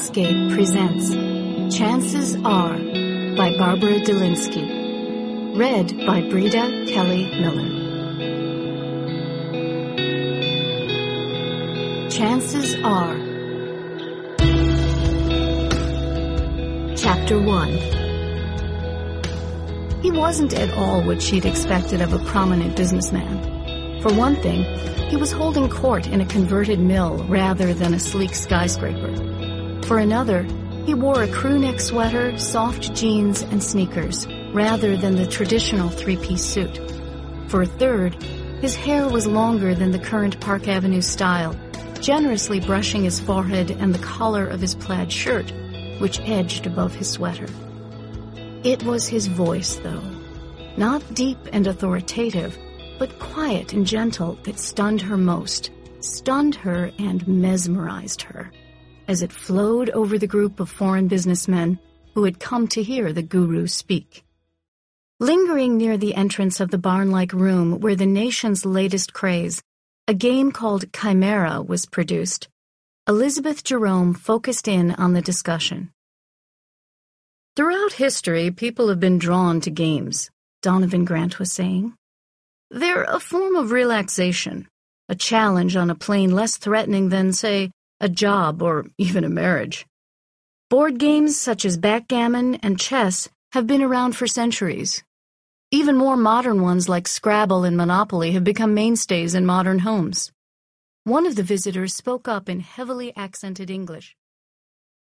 Lionsgate presents Chances Are by Barbara Delinsky. Read by Breda Kelly Miller. Chances Are. Chapter 1. He wasn't at all what she'd expected of a prominent businessman. For one thing, he was holding court in a converted mill rather than a sleek skyscraper. For another, he wore a crewneck sweater, soft jeans, and sneakers, rather than the traditional three-piece suit. For a third, his hair was longer than the current Park Avenue style, generously brushing his forehead and the collar of his plaid shirt, which edged above his sweater. It was his voice, though. Not deep and authoritative, but quiet and gentle, that stunned her most, stunned her and mesmerized her, as it flowed over the group of foreign businessmen who had come to hear the guru speak. Lingering near the entrance of the barn-like room where the nation's latest craze, a game called Chimera, was produced, Elizabeth Jerome focused in on the discussion. Throughout history, people have been drawn to games, Donovan Grant was saying. They're a form of relaxation, a challenge on a plane less threatening than, say, a job or even a marriage. Board games such as backgammon and chess have been around for centuries. Even more modern ones like Scrabble and Monopoly have become mainstays in modern homes. One of the visitors spoke up in heavily accented English.